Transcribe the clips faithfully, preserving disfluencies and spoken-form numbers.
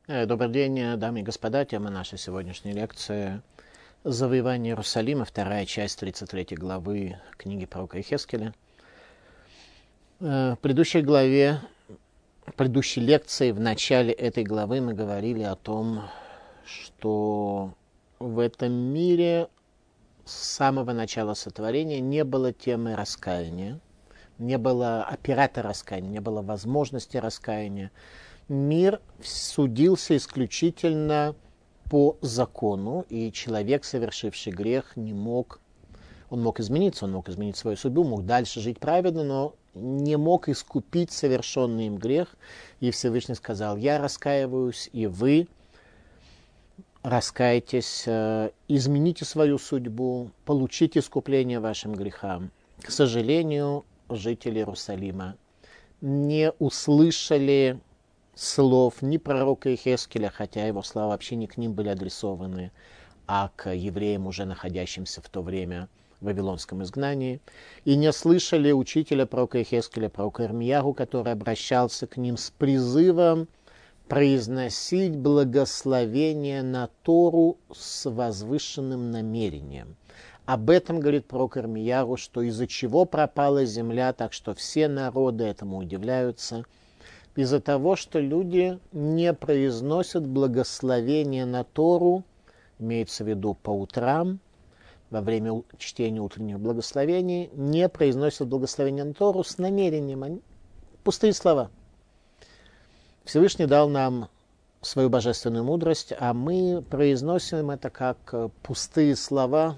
Э, Добрый день, э, дамы и господа. Тема нашей сегодняшней лекции — завоевание Иерусалима, вторая часть тридцать третьей главы книги пророка Иехескеля. Э, В предыдущей главе, в предыдущей лекции, в начале этой главы мы говорили о том, что в этом мире с самого начала сотворения не было темы раскаяния, не было оператора раскаяния, не было возможности раскаяния. Мир судился исключительно по закону, и человек, совершивший грех, не мог, он мог измениться, он мог изменить свою судьбу, мог дальше жить праведно, но не мог искупить совершенный им грех. И Всевышний сказал: я раскаиваюсь, и вы раскайтесь, измените свою судьбу, получите искупление вашим грехам. К сожалению, жители Иерусалима не услышали слов ни пророка Иехескеля, хотя его слова вообще не к ним были адресованы, а к евреям, уже находящимся в то время в вавилонском изгнании, и не слышали учителя пророка Иехескеля, пророка Ирмияху, который обращался к ним с призывом произносить благословение на Тору с возвышенным намерением. Об этом говорит пророк Ирмияху, что из-за чего пропала земля, так что все народы этому удивляются, из-за того, что люди не произносят благословение на Тору, имеется в виду по утрам, во время чтения утренних благословений, не произносят благословение на Тору с намерением. Они пустые слова. Всевышний дал нам свою божественную мудрость, а мы произносим это как пустые слова,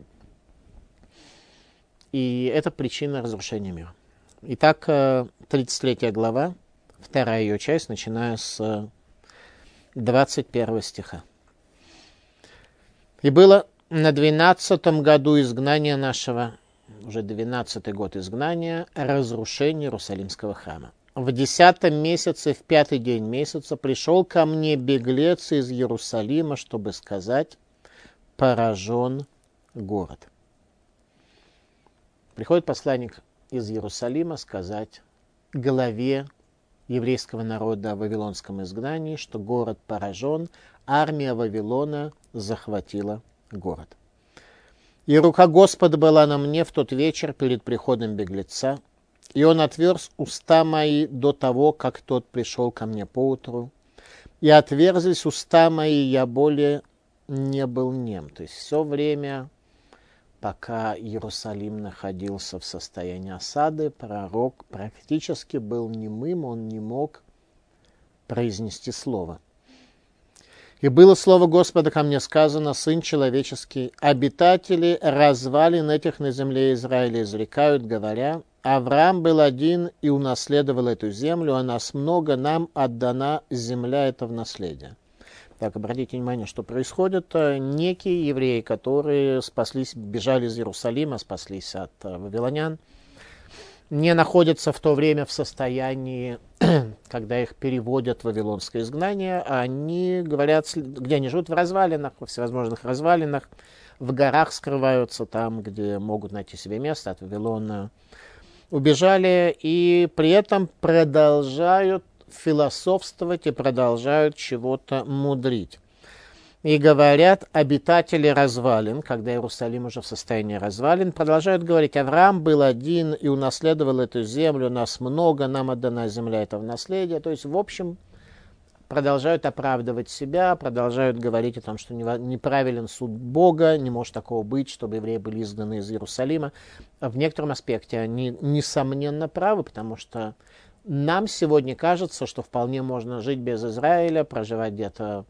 и это причина разрушения мира. Итак, тридцать третья глава, вторая ее часть, начиная с двадцать первого стиха. «И было на двенадцатом году изгнания нашего, уже двенадцатый год изгнания, разрушение Иерусалимского храма. В десятом месяце, в пятый день месяца, пришел ко мне беглец из Иерусалима, чтобы сказать: поражен город». Приходит посланник из Иерусалима сказать главе еврейского народа в вавилонском изгнании, что город поражен, армия Вавилона захватила город. «И рука Господа была на мне в тот вечер перед приходом беглеца, и он отверз уста мои до того, как тот пришел ко мне поутру, и отверзлись уста мои, я более не был нем». То есть все время, пока Иерусалим находился в состоянии осады, пророк практически был немым, он не мог произнести слово. «И было слово Господа ко мне сказано: сын человеческий, обитатели развалин этих на земле Израиля изрекают, говоря: Авраам был один и унаследовал эту землю, а нас много, нам отдана земля эта в наследие». Так, обратите внимание, что происходит. Некие евреи, которые спаслись, бежали из Иерусалима, спаслись от вавилонян, не находятся в то время в состоянии, когда их переводят в вавилонское изгнание. Они говорят, где они живут: в развалинах, во всевозможных развалинах, в горах скрываются, там, где могут найти себе место. От Вавилона убежали и при этом продолжают философствовать и продолжают чего-то мудрить. И говорят обитатели развалин, когда Иерусалим уже в состоянии развалин, продолжают говорить: Авраам был один и унаследовал эту землю, нас много, нам отдана земля эта в наследие. То есть, в общем, продолжают оправдывать себя, продолжают говорить о том, что неправилен суд Бога, не может такого быть, чтобы евреи были изгнаны из Иерусалима. В некотором аспекте они, несомненно, правы, потому что нам сегодня кажется, что вполне можно жить без Израиля, проживать где-то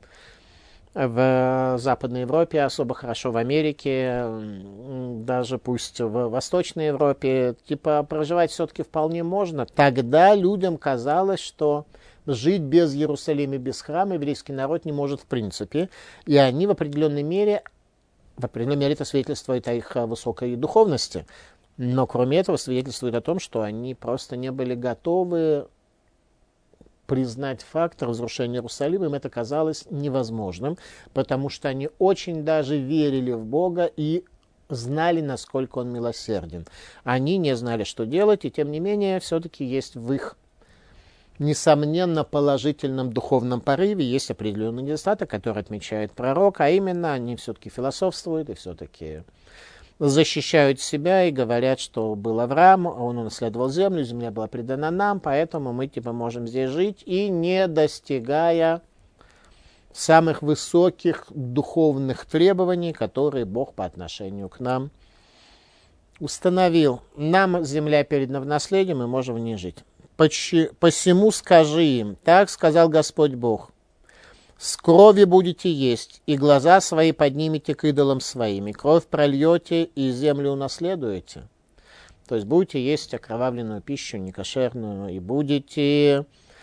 в Западной Европе, особо хорошо в Америке, даже пусть в Восточной Европе, типа проживать все-таки вполне можно. Тогда людям казалось, что жить без Иерусалима, без храма еврейский народ не может в принципе, и они в определенной мере, в определенной мере это свидетельствует о их высокой духовности. Но кроме этого свидетельствует о том, что они просто не были готовы признать факт разрушения Иерусалима. Им это казалось невозможным, потому что они очень даже верили в Бога и знали, насколько Он милосерден. Они не знали, что делать, и тем не менее все-таки есть в их несомненно, положительном духовном порыве есть определенный недостаток, который отмечает пророк, а именно они все-таки философствуют и все-таки защищают себя и говорят, что был Авраам, он унаследовал землю, земля была предана нам, поэтому мы типа можем здесь жить, и не достигая самых высоких духовных требований, которые Бог по отношению к нам установил. Нам земля передана в наследие, мы можем в ней жить. Посему скажи им, так сказал Господь Бог, с крови будете есть, и глаза свои поднимете к идолам своим, и кровь прольете, и землю унаследуете. То есть будете есть окровавленную пищу, некошерную, и будете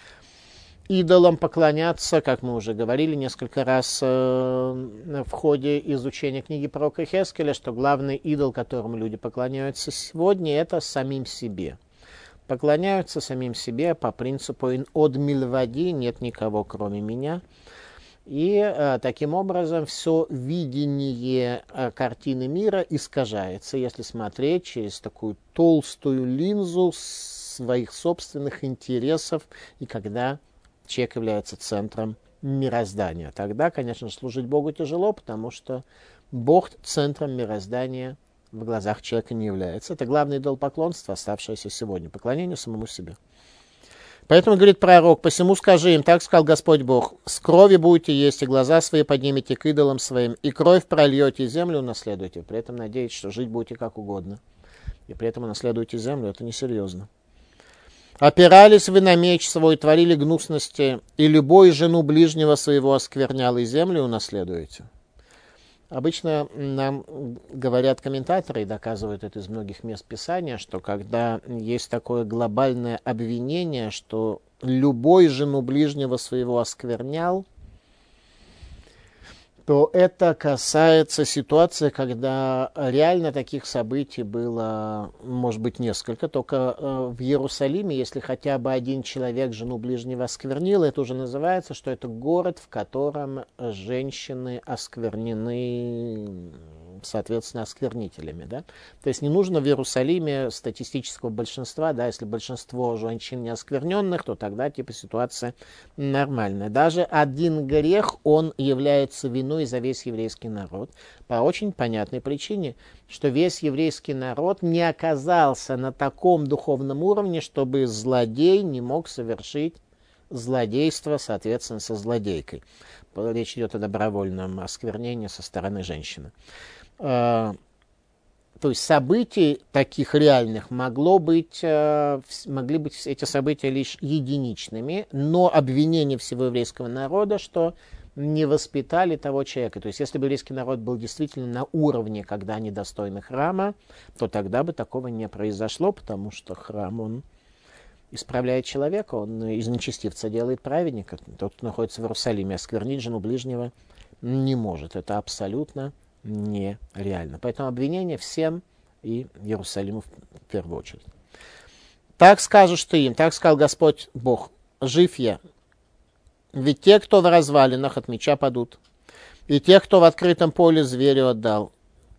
идолам поклоняться, как мы уже говорили несколько раз э, в ходе изучения книги пророка Йехескеля, что главный идол, которому люди поклоняются сегодня, это самим себе. Поклоняются самим себе по принципу «ин од мильвади» нет никого, кроме меня. И э, таким образом все видение э, картины мира искажается, если смотреть через такую толстую линзу своих собственных интересов, и когда человек является центром мироздания. Тогда, конечно, служить Богу тяжело, потому что Бог центром мироздания в глазах человека не является. Это главное идолопоклонство, оставшееся сегодня, поклонение самому себе. Поэтому, говорит пророк, посему скажи им, так сказал Господь Бог, с крови будете есть, и глаза свои поднимете к идолам своим, и кровь прольете, и землю унаследуете. При этом надеетесь, что жить будете как угодно. И при этом унаследуете землю, это несерьезно. Опирались вы на меч свой, творили гнусности, и любой жену ближнего своего осквернял, и землю унаследуете. Обычно нам говорят комментаторы, и доказывают это из многих мест Писания, что когда есть такое глобальное обвинение, что любой жену ближнего своего осквернял, то это касается ситуации, когда реально таких событий было, может быть, несколько. Только в Иерусалиме, если хотя бы один человек жену ближнего осквернил, это уже называется, что это город, в котором женщины осквернены, соответственно, осквернителями. Да? То есть не нужно в Иерусалиме статистического большинства, да, если большинство женщин не оскверненных, то тогда типа ситуация нормальная. Даже один грех, он является виной за весь еврейский народ по очень понятной причине, что весь еврейский народ не оказался на таком духовном уровне, чтобы злодей не мог совершить злодейство, соответственно, со злодейкой. Речь идет о добровольном осквернении со стороны женщины. То есть событий таких реальных могло быть, могли быть эти события лишь единичными, но обвинение всего еврейского народа, что не воспитали того человека. То есть если бы еврейский народ был действительно на уровне, когда они достойны храма, то тогда бы такого не произошло, потому что храм, он исправляет человека, он из нечестивца делает праведника. Тот, кто находится в Иерусалиме, осквернить жену ближнего не может. Это абсолютно нереально. Поэтому обвинение всем и Иерусалиму в первую очередь. Так скажешь ты им, так сказал Господь Бог, жив я. Ведь те, кто в развалинах, от меча падут, и те, кто в открытом поле зверю отдал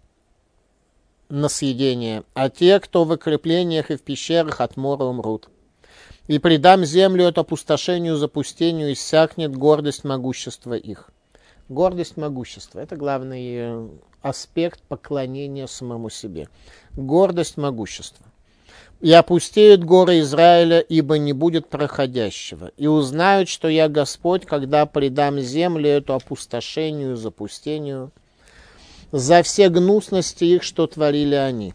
на съедение, а те, кто в укреплениях и в пещерах, от мора умрут. И предам землю от опустошению, запустению, иссякнет гордость могущества их. Гордость могущества – это главный аспект поклонения самому себе. Гордость могущества. «И опустеют горы Израиля, ибо не будет проходящего. И узнают, что я Господь, когда предам землю эту опустошению, запустению, за все гнусности их, что творили они».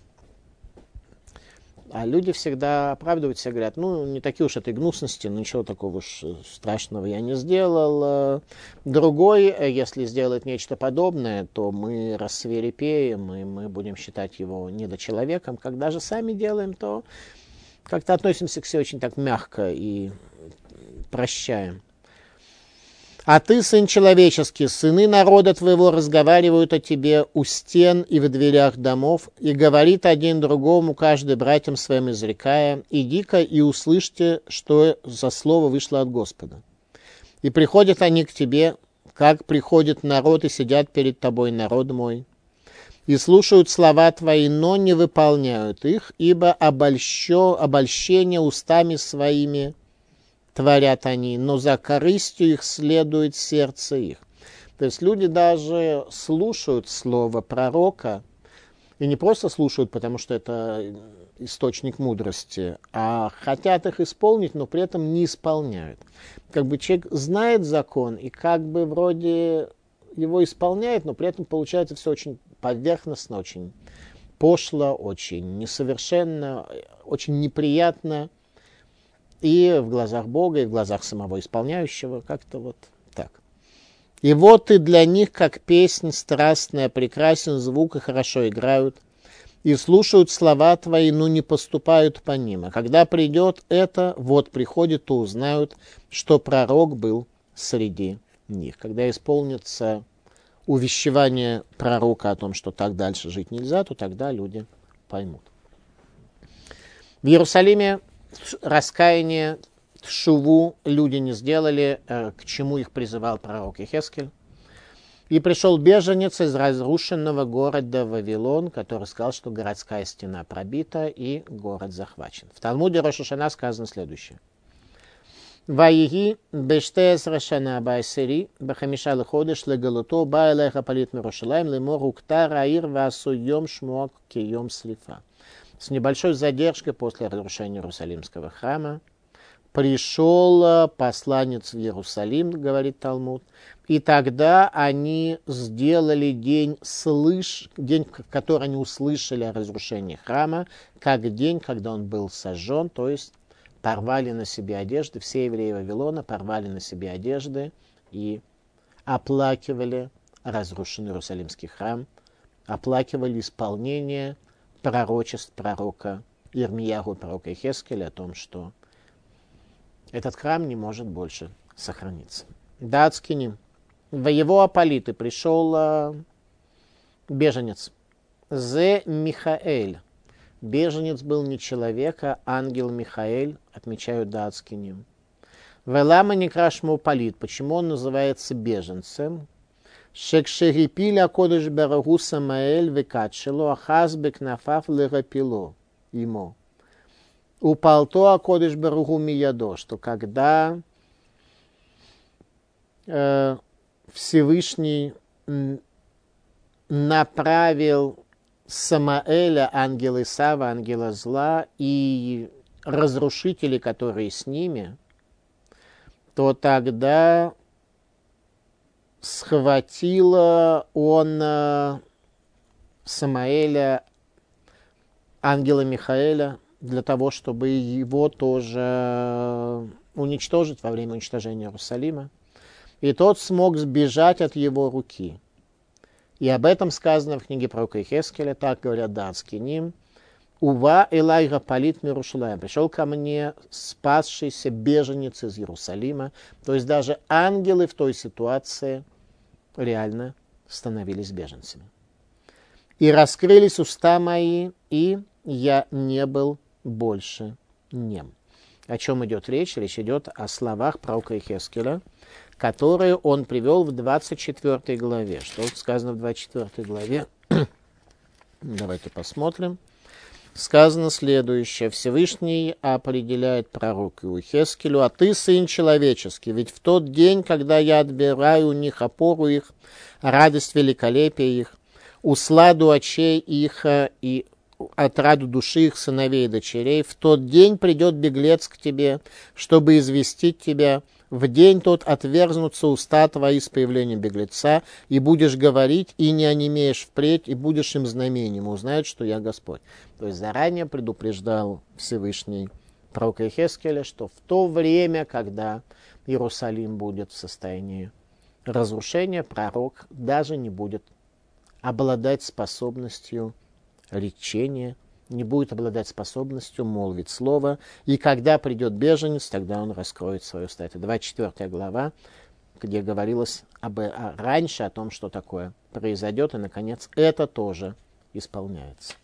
А люди всегда оправдываются и говорят, ну, не такие уж это гнусности, ну, ничего такого уж страшного я не сделал. Другой, если сделает нечто подобное, то мы рассвирепеем, и мы будем считать его недочеловеком. Когда же сами делаем, то как-то относимся к себе очень так мягко и прощаем. А ты, сын человеческий, сыны народа твоего разговаривают о тебе у стен и в дверях домов, и говорит один другому, каждый братьям своим изрекая, иди-ка и услышьте, что за слово вышло от Господа. И приходят они к тебе, как приходит народ, и сидят перед тобой, народ мой, и слушают слова твои, но не выполняют их, ибо обольщо, обольщение устами своими творят они, но за корыстью их следует сердце их. То есть люди даже слушают слово пророка, и не просто слушают, потому что это источник мудрости, а хотят их исполнить, но при этом не исполняют. Как бы человек знает закон и как бы вроде его исполняет, но при этом получается все очень поверхностно, очень пошло, очень несовершенно, очень неприятно и в глазах Бога, и в глазах самого исполняющего, как-то вот так. И вот и для них, как песнь страстная, прекрасен звук и хорошо играют, и слушают слова твои, но не поступают по ним. А когда придет это, вот приходит, то узнают, что пророк был среди них. Когда исполнится увещевание пророка о том, что так дальше жить нельзя, то тогда люди поймут. В Иерусалиме раскаяние, тшуву люди не сделали, к чему их призывал пророк Йехескель. И пришел беженец из разрушенного города Вавилон, который сказал, что городская стена пробита и город захвачен. В Талмуде Рош ха-Шана сказано следующее. Ваиги бештес рашана байсери бахамиша леходеш легалуто байлеха палит мирушалаем лемор уктар аир васуйом шмуак кием слифа. С небольшой задержкой после разрушения Иерусалимского храма пришел посланец в Иерусалим, говорит Талмуд, и тогда они сделали день, слыш... день, в который они услышали о разрушении храма, как день, когда он был сожжен, то есть порвали на себе одежды, все евреи Вавилона порвали на себе одежды и оплакивали разрушенный Иерусалимский храм, оплакивали исполнение пророчеств пророка Ирмияху, пророка Йехескеля о том, что этот храм не может больше сохраниться. Дацкини. В его Аполиты пришел э, беженец. Зе Михаэль. Беженец был не человек, а ангел Михаэль, отмечают Дацкини. Велама некрашму Аполит. Почему он называется беженцем? Шекшерипиля кодыш барагу Самаэль векатшило ахаз бекнафав лерапило ему. Упал то акодыш барагу миядо, что когда э, Всевышний направил Самаэля, ангела Исава, ангела зла, и разрушители, которые с ними, то тогда схватила он э, Самаэля, ангела Михаэля, для того, чтобы его тоже уничтожить во время уничтожения Иерусалима. И тот смог сбежать от его руки. И об этом сказано в книге пророка Йехескеля, так говорят Дацкиним. Ува элай гапалит мирушалаем. Пришел ко мне спасшийся беженец из Иерусалима. То есть даже ангелы в той ситуации реально становились беженцами. И раскрылись уста мои, и я не был больше нем. О чем идет речь? Речь идет о словах пророка Йехескеля, которые он привел в двадцать четвёртой главе. Что сказано в двадцать четвёртой главе? Давайте посмотрим. Сказано следующее. Всевышний определяет пророку Йехескелю: «А ты, сын человеческий, ведь в тот день, когда я отбираю у них опору их, радость великолепия их, усладу очей их и отраду души их сыновей и дочерей, в тот день придет беглец к тебе, чтобы известить тебя. В день тот отвергнутся уста твои с появлением беглеца, и будешь говорить, и не онемеешь впредь, и будешь им знамением, и узнают, что я Господь». То есть заранее предупреждал Всевышний пророка Йехескеля, что в то время, когда Иерусалим будет в состоянии разрушения, пророк даже не будет обладать способностью речения, не будет обладать способностью молвить слово, и когда придет беженец, тогда он раскроет свое уста. Это двадцать четвёртая глава, где говорилось об, о, раньше о том, что такое произойдет, и, наконец, это тоже исполняется.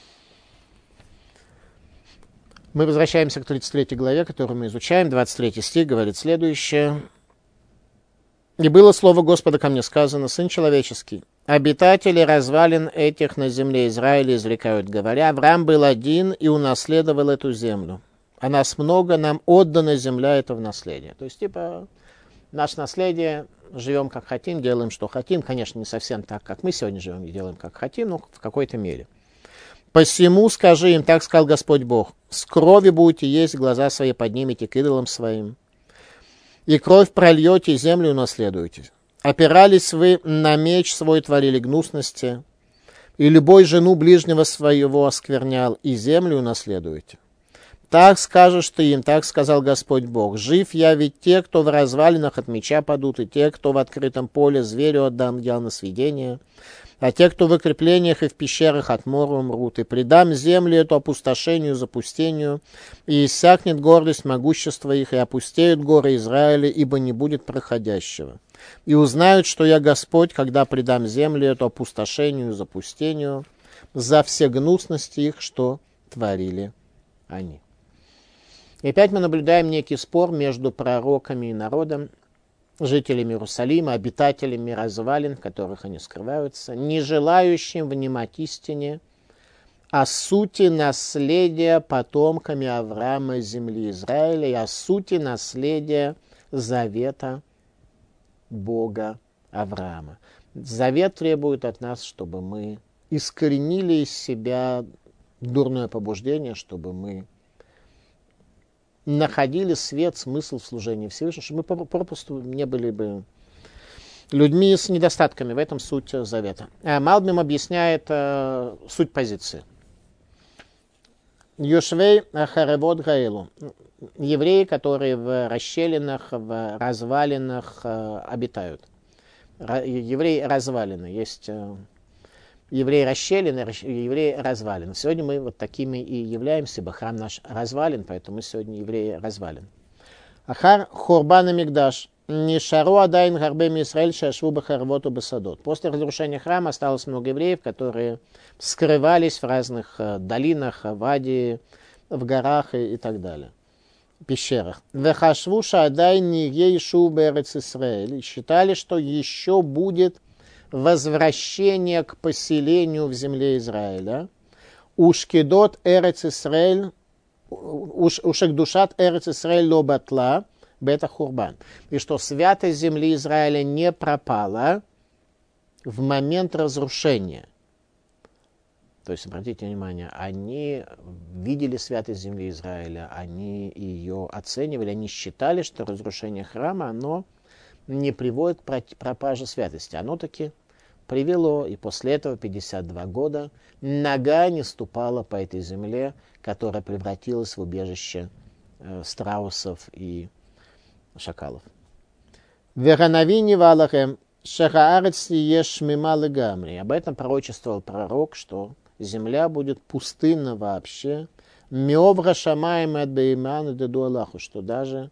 Мы возвращаемся к тридцать третьей главе, которую мы изучаем. двадцать третий стих говорит следующее. «И было слово Господа ко мне сказано: Сын человеческий, обитатели развалин этих на земле Израиля изрекают, говоря: Авраам был один и унаследовал эту землю. а нас много, нам отдана земля это в наследие. То есть, типа, наше наследие, живем как хотим, делаем, что хотим. Конечно, не совсем так, как мы сегодня живем и делаем, как хотим, но в какой-то мере. Посему скажи им, так сказал Господь Бог, с крови будете есть, глаза свои поднимете к идолам своим, и кровь прольете, землю унаследуете. Опирались вы на меч свой, творили гнусности, и любой жену ближнего своего осквернял, и землю унаследуете. Так скажешь ты им, так сказал Господь Бог. Жив я, ведь те, кто в развалинах от меча падут, и те, кто в открытом поле зверю отдам я на свидетение, а те, кто в укреплениях и в пещерах от мора умрут, и предам землю эту опустошению, запустению, и иссякнет гордость могущества их, и опустеют горы Израиля, ибо не будет проходящего. И узнают, что я Господь, когда предам землю эту опустошению, запустению, за все гнусности их, что творили они. И опять мы наблюдаем некий спор между пророками и народом, жителями Иерусалима, обитателями развалин, в которых они скрываются, не желающим внимать истине о сути наследия потомками Авраама земли Израиля и о сути наследия завета Бога Авраама. Завет требует от нас, чтобы мы искоренили из себя дурное побуждение, чтобы мы находили свет, смысл в служении Всевышнему, чтобы мы попросту не были бы людьми с недостатками. В этом суть завета. Малбим объясняет э, суть позиции. Йошвей Харевод Гаэлу. Евреи, которые в расщелинах, в развалинах э, обитают. Ра- евреи развалины. Есть э, евреи расщелины, евреи развалин. Сегодня мы вот такими и являемся, ибо храм наш развалин, поэтому мы сегодня евреи развалин. Ахар Хурбана Мигдаш. Нишару Адайн Гарбем Исраэль Шашву Бахарвоту Басадот. После разрушения храма осталось много евреев, которые скрывались в разных долинах, в Аде, в горах и, и так далее. Пещерах. Вехашву Шадайн Ейшу Берец Исраэль. Считали, что еще будет возвращение к поселению в земле Израиля. Ушкидот Эрец Исраэль, ушекдушат Эрец Исраэль лобатла, бета хурбан. И что святость земли Израиля не пропала в момент разрушения. То есть, обратите внимание, они видели святость земли Израиля, они ее оценивали, они считали, что разрушение храма, оно не приводит к пропаже святости. Оно таки привело, и после этого пятьдесят два года нога не ступала по этой земле, которая превратилась в убежище э, страусов и шакалов. Веранавини валахем шахаарец еш мималы гамри. Об этом пророчествовал пророк, что земля будет пустынна вообще. Миовра шамаем от беймана деду Аллаху, что даже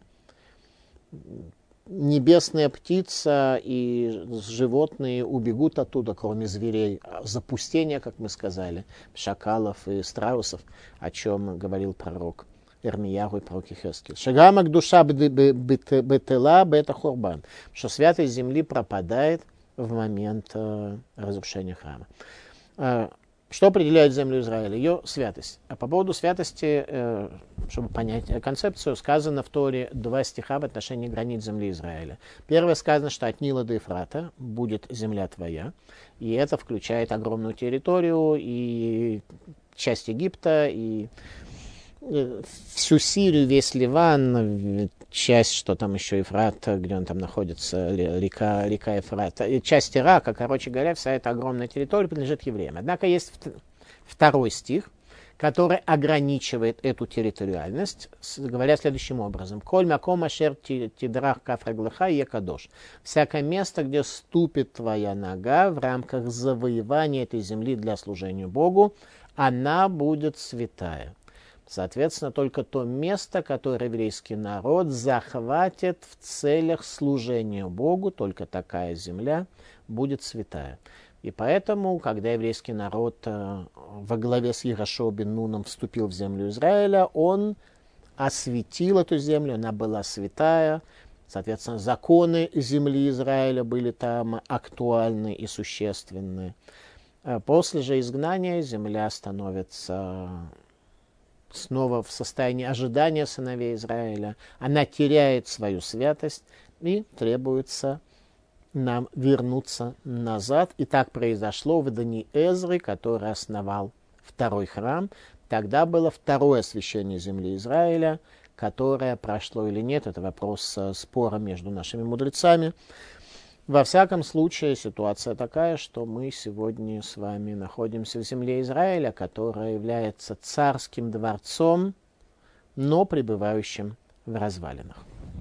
небесная птица и животные убегут оттуда, кроме зверей. Запустение, как мы сказали, шакалов и страусов, о чем говорил пророк Ирмиягу и пророк Ихескель. Шагамак душа бетела бета хурбан, что святость земли пропадает в момент э, разрушения храма. Э, Что определяет землю Израиля? Ее святость. А по поводу святости, э, чтобы понять концепцию, сказано в Торе два стиха в отношении границ земли Израиля. Первое сказано, что от Нила до Ефрата будет земля твоя. И это включает огромную территорию, и часть Египта, и всю Сирию, весь Ливан, часть, что там еще Ефрат, где он там находится, река, река Ефрат, часть Ирака, короче говоря, вся эта огромная территория принадлежит евреям. Однако есть второй стих, который ограничивает эту территориальность, говоря следующим образом. «Коль маком ашер тидрах кафраглаха екадош». Всякое место, где ступит твоя нога в рамках завоевания этой земли для служения Богу, она будет святая. Соответственно, только то место, которое еврейский народ захватит в целях служения Богу, только такая земля будет святая. И поэтому, когда еврейский народ э, во главе с Йерошуа бен Нуном вступил в землю Израиля, он осветил эту землю, она была святая. Соответственно, законы земли Израиля были там актуальны и существенны. После же изгнания земля становится снова в состоянии ожидания сыновей Израиля, она теряет свою святость и требуется нам вернуться назад. И так произошло в дни Эзры, который основал второй храм. Тогда было второе освящение земли Израиля, которое прошло или нет. Это вопрос спора между нашими мудрецами. Во всяком случае, ситуация такая, что мы сегодня с вами находимся в земле Израиля, которая является царским дворцом, но пребывающим в развалинах.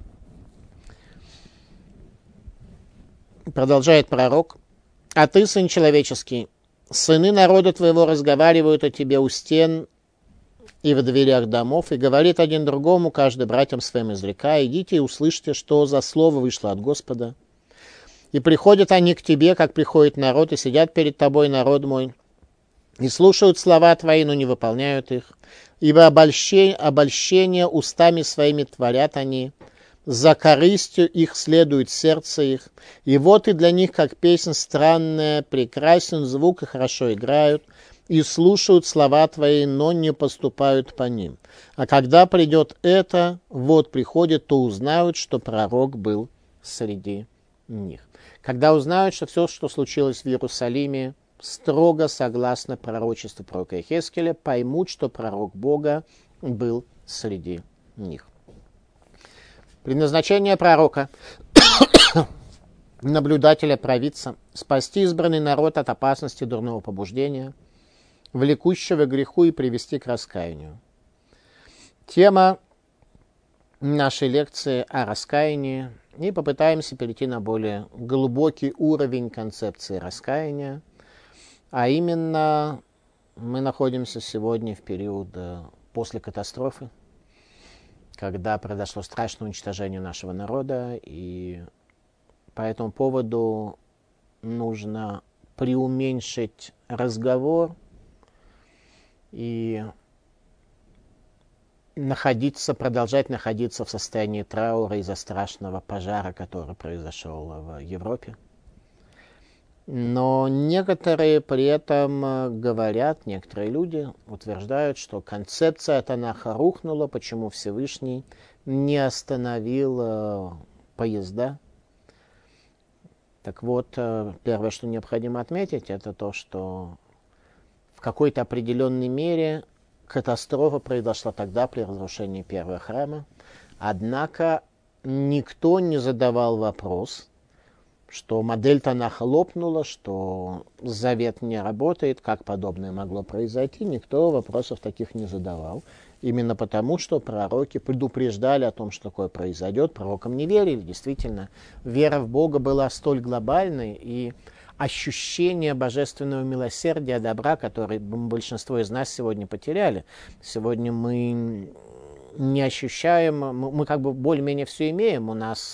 Продолжает пророк: «А ты, сын человеческий, сыны народа твоего разговаривают о тебе у стен и в дверях домов, и говорит один другому, каждый братьям своим изрекая: идите и услышьте, что за слово вышло от Господа. И приходят они к тебе, как приходит народ, и сидят перед тобой, народ мой, и слушают слова твои, но не выполняют их. Ибо обольщение, обольщение устами своими творят они, за корыстью их следует сердце их. И вот и для них, как песнь странная, прекрасен звук, и хорошо играют, и слушают слова твои, но не поступают по ним. А когда придет это, вот приходит, то узнают, что пророк был среди них». Когда узнают, что все, что случилось в Иерусалиме, строго согласно пророчеству пророка Иехескеля, поймут, что пророк Бога был среди них. Предназначение пророка, наблюдателя, провидца, спасти избранный народ от опасности дурного побуждения, влекущего к греху, и привести к раскаянию. Тема нашей лекции о раскаянии, и попытаемся перейти на более глубокий уровень концепции раскаяния, а именно мы находимся сегодня в период после катастрофы, когда произошло страшное уничтожение нашего народа, и по этому поводу нужно преуменьшить разговор и находиться, продолжать находиться в состоянии траура из-за страшного пожара, который произошел в Европе. Но некоторые при этом говорят, некоторые люди утверждают, что концепция Танаха рухнула, почему Всевышний не остановил поезда. Так вот, первое, что необходимо отметить, это то, что в какой-то определенной мере катастрофа произошла тогда при разрушении первого храма. Однако никто не задавал вопрос, что модель Танаха лопнула, что завет не работает, как подобное могло произойти. Никто вопросов таких не задавал. Именно потому, что пророки предупреждали о том, что такое произойдет. Пророкам не верили. Действительно, вера в Бога была столь глобальной, и ощущение божественного милосердия, добра, которое большинство из нас сегодня потеряли. Сегодня мы не ощущаем, мы, мы как бы более-менее все имеем. У нас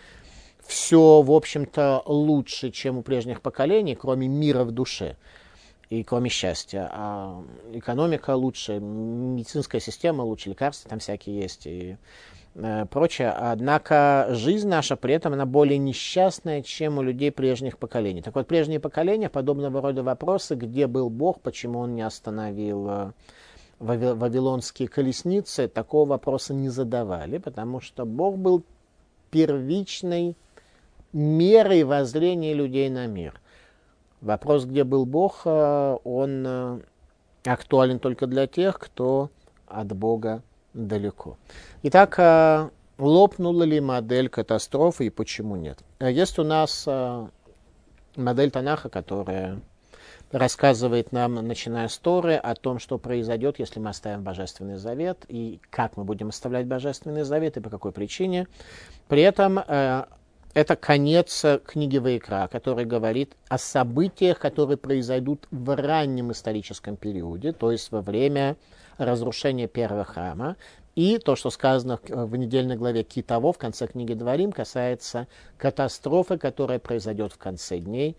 все, в общем-то, лучше, чем у прежних поколений, кроме мира в душе и кроме счастья. А экономика лучше, медицинская система лучше, лекарства там всякие есть и э, прочее. Однако жизнь наша при этом она более несчастная, чем у людей прежних поколений. Так вот, прежние поколения подобного рода вопросы, где был Бог, почему он не остановил э, вавилонские колесницы, такого вопроса не задавали, потому что Бог был первичной мерой воззрения людей на мир. Вопрос, где был Бог, он актуален только для тех, кто от Бога далеко. Итак, лопнула ли модель катастрофы и почему нет? Есть у нас модель Танаха, которая рассказывает нам, начиная с Торы, о том, что произойдет, если мы оставим Божественный Завет, и как мы будем оставлять Божественный Завет, и по какой причине. При этом это конец книги Ваикра, который говорит о событиях, которые произойдут в раннем историческом периоде, то есть во время разрушения первого храма. И то, что сказано в недельной главе Ки-Таво, в конце книги Дворим, касается катастрофы, которая произойдет в конце дней.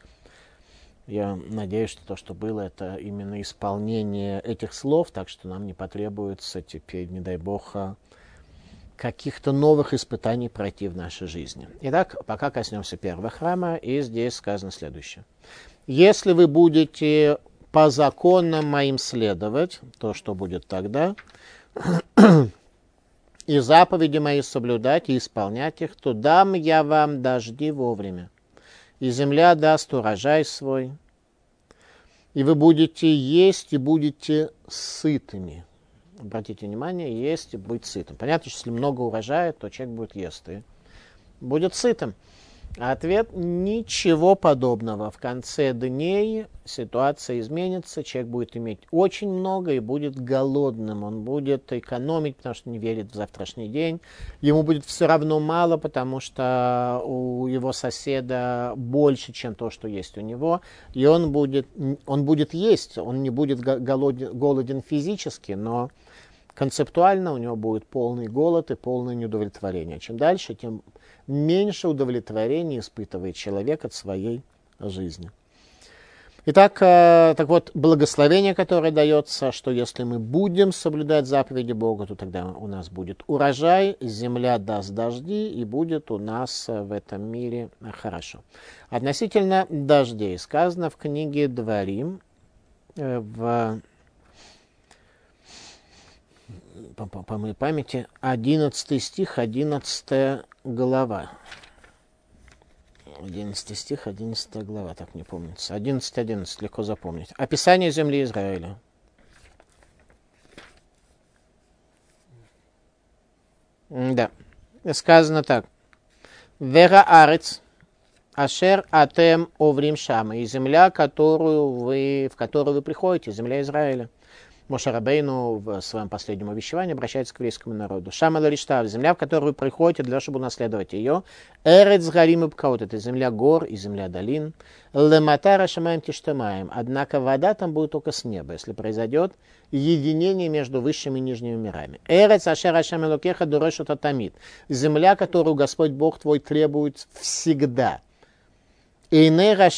Я надеюсь, что то, что было, это именно исполнение этих слов, так что нам не потребуется теперь, не дай Бог, каких-то новых испытаний пройти в нашей жизни. Итак, пока коснемся первого храма, и здесь сказано следующее. Если вы будете по законам моим следовать, то что будет тогда? и заповеди мои соблюдать и исполнять их, то дам я вам дожди вовремя, и земля даст урожай свой, и вы будете есть и будете сытыми. Обратите внимание, есть и быть сытым. Понятно, что если много урожая, то человек будет есть и будет сытым. А ответ – ничего подобного. В конце дней ситуация изменится, человек будет иметь очень много и будет голодным. Он будет экономить, потому что не верит в завтрашний день. Ему будет все равно мало, потому что у его соседа больше, чем то, что есть у него. И он будет, он будет есть, он не будет голоден, голоден физически, но концептуально у него будет полный голод и полное неудовлетворение. Чем дальше, тем меньше удовлетворения испытывает человек от своей жизни. Итак, так вот, благословение, которое дается, что если мы будем соблюдать заповеди Бога, то тогда у нас будет урожай, земля даст дожди, и будет у нас в этом мире хорошо. Относительно дождей сказано в книге Дворим, в по, по, по моей памяти, одиннадцатый стих, одиннадцатая глава. одиннадцатый стих, одиннадцатая глава, так мне помнится. одиннадцать одиннадцать, легко запомнить. Описание земли Израиля. Да. Сказано так. Вера арец, ашер атем оврим шама. И земля, которую вы, в которую вы приходите, земля Израиля. Моше Рабейну в своем последнем увещевании обращается к еврейскому народу. Шама лариштав, земля, в которую вы приходите для того, чтобы унаследовать ее. Эрец гарим и пкаот, это земля гор и земля долин. Лематара шамаем тиштамаем, однако вода там будет только с неба, если произойдет единение между высшими и нижними мирами. Эрец ашер ашем элокеха дурешут атамид, земля, которую Господь Бог твой требует всегда. И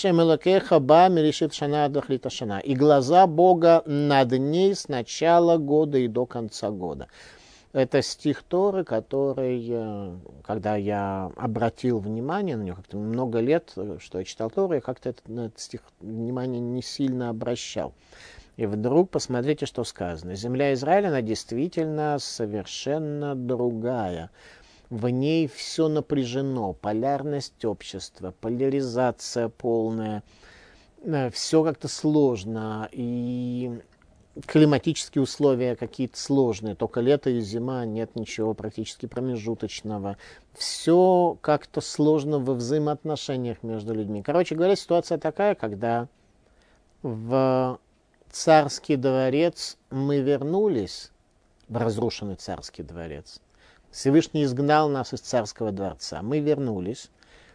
глаза Бога над ней с начала года и до конца года. Это стих Торы, который, когда я обратил внимание на него, как-то много лет, что я читал Тору, я как-то этот, на этот стих внимание не сильно обращал. И вдруг посмотрите, что сказано. Земля Израиля, она действительно совершенно другая. В ней все напряжено, полярность общества, поляризация полная, все как-то сложно, и климатические условия какие-то сложные, только лето и зима, нет ничего практически промежуточного. Все как-то сложно во взаимоотношениях между людьми. Короче говоря, ситуация такая, когда в царский дворец мы вернулись, в разрушенный царский дворец, Всевышний изгнал нас из царского дворца. Мы вернулись,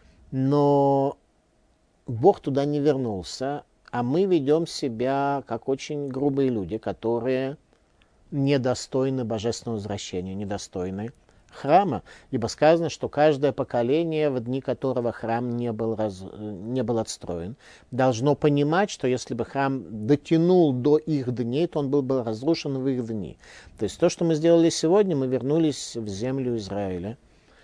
но Бог туда не вернулся, а мы ведем себя как очень грубые люди, которые недостойны божественного возвращения, недостойны храма. Ибо сказано, что каждое поколение, в дни которого храм не был, раз... не был отстроен, должно понимать, что если бы храм дотянул до их дней, то он был бы разрушен в их дни. То есть то, что мы сделали сегодня, мы вернулись в землю Израиля.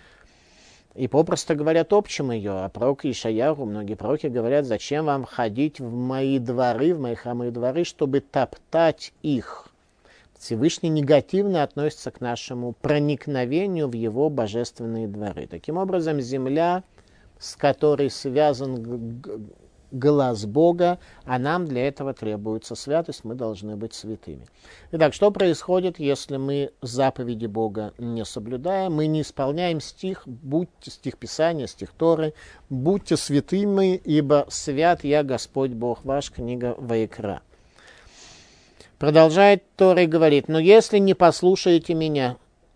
И попросту говоря, топчем ее. А пророк Ишаяху, многие пророки говорят, зачем вам ходить в мои дворы, в мои храмы и дворы, чтобы топтать их. Всевышний негативно относится к нашему проникновению в его божественные дворы. Таким образом, земля, с которой связан глаз Бога, а нам для этого требуется святость, мы должны быть святыми. Итак, что происходит, если мы заповеди Бога не соблюдаем, мы не исполняем стих, будьте, стих Писания, стих Торы, будьте святыми, ибо свят я Господь Бог ваш, книга Ваикра. Продолжает Тора и говорит, но если не послушаете меня,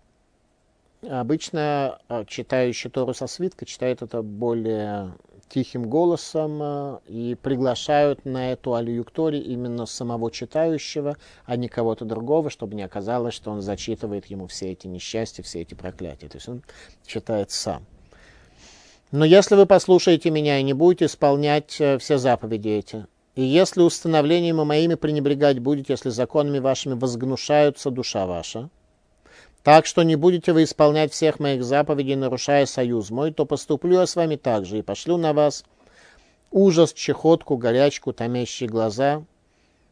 обычно читающий Тору со свитка читает это более тихим голосом и приглашают на эту алию к Торе именно самого читающего, а не кого-то другого, чтобы не оказалось, что он зачитывает ему все эти несчастья, все эти проклятия. То есть он читает сам. Но если вы послушаете меня и не будете исполнять все заповеди эти, и если установлениями моими пренебрегать будете, если законами вашими возгнушаются душа ваша, так что не будете вы исполнять всех моих заповедей, нарушая союз мой, то поступлю я с вами так же и пошлю на вас ужас, чехотку, горячку, томящие глаза,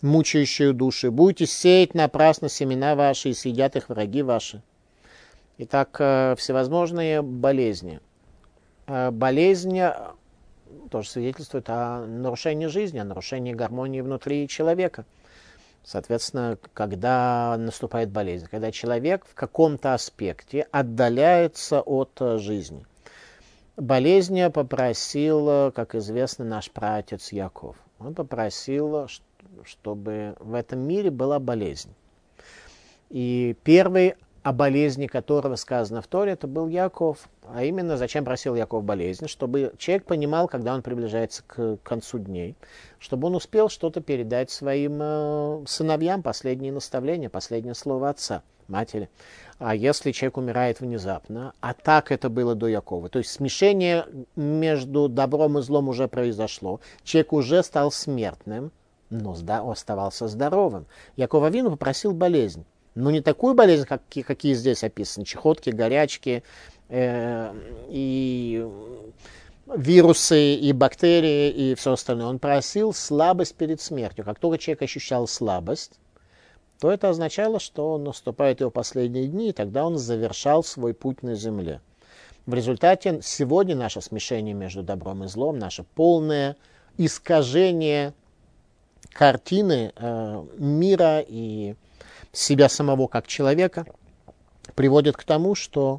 мучающую души. Будете сеять напрасно семена ваши, и съедят их враги ваши. Итак, всевозможные болезни. Болезнь тоже свидетельствует о нарушении жизни, о нарушении гармонии внутри человека. Соответственно, когда наступает болезнь, когда человек в каком-то аспекте отдаляется от жизни. Болезнь попросил, как известно, наш праотец Яков. Он попросил, чтобы в этом мире была болезнь. И первый, о болезни которого сказано в Торе, это был Яков. А именно, зачем просил Яков болезнь? Чтобы человек понимал, когда он приближается к концу дней, чтобы он успел что-то передать своим э, сыновьям, последние наставления, последнее слово отца, матери. А если человек умирает внезапно, а так это было до Якова, то есть смешение между добром и злом уже произошло, человек уже стал смертным, но оставался здоровым. Яков Авину попросил болезнь. Но не такую болезнь, как, какие здесь описаны, чехотки, горячки, э, и вирусы, и бактерии, и все остальное. Он просил слабость перед смертью. Как только человек ощущал слабость, то это означало, что наступают его последние дни, и тогда он завершал свой путь на земле. В результате сегодня наше смешение между добром и злом, наше полное искажение картины э, мира и себя самого как человека приводит к тому, что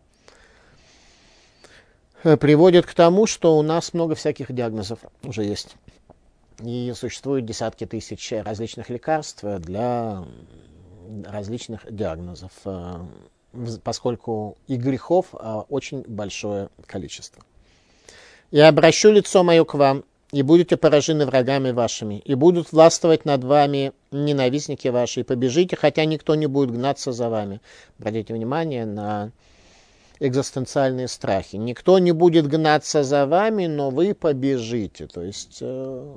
приводит к тому, что у нас много всяких диагнозов уже есть. И существуют десятки тысяч различных лекарств для различных диагнозов, поскольку и грехов очень большое количество. «Я обращу лицо мое к вам, и будете поражены врагами вашими, и будут властвовать над вами ненавистники ваши, и побежите, хотя никто не будет гнаться за вами». Обратите внимание на экзистенциальные страхи. Никто не будет гнаться за вами, но вы побежите. То есть э,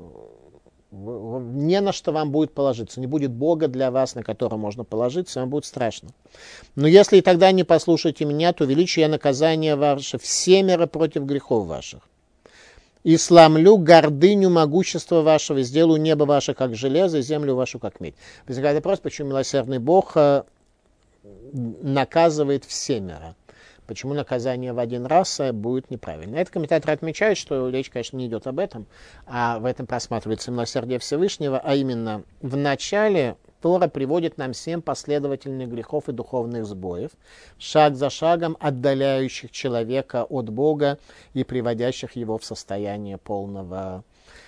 не на что вам будет положиться. Не будет Бога для вас, на которого можно положиться, вам будет страшно. Но если и тогда не послушаете меня, то увеличу я наказание ваше всемеро против грехов ваших. «И сломлю гордыню могущества вашего, и сделаю небо ваше, как железо, и землю вашу, как медь». Возникает вопрос, почему милосердный Бог наказывает всемеро. Почему наказание в один раз будет неправильно? Этот комментатор отмечает, что речь, конечно, не идет об этом, а в этом просматривается милосердие Всевышнего, а именно в начале Тора приводит нам семь последовательных грехов и духовных сбоев, шаг за шагом отдаляющих человека от Бога и приводящих его в состояние полного,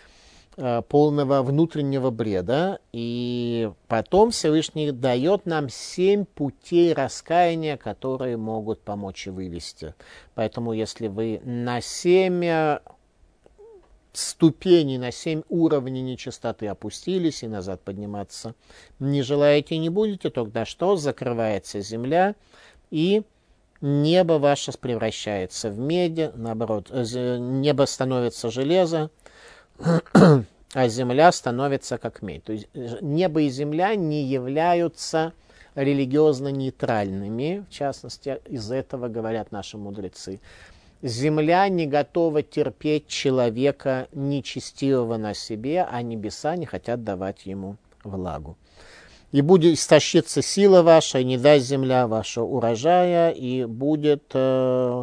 полного внутреннего бреда. И потом Всевышний дает нам семь путей раскаяния, которые могут помочь и вывести. Поэтому если вы на семь ступеней, на семь уровней нечистоты опустились и назад подниматься не желаете и не будете, тогда что? Закрывается земля, и небо ваше превращается в медь, наоборот, небо становится железо, а земля становится как медь. То есть небо и земля не являются религиозно нейтральными, в частности, из этого говорят наши мудрецы. Земля не готова терпеть человека нечестивого на себе, а небеса не хотят давать ему влагу. «И будет истощиться сила ваша, и не даст земля ваша урожая, и будет э,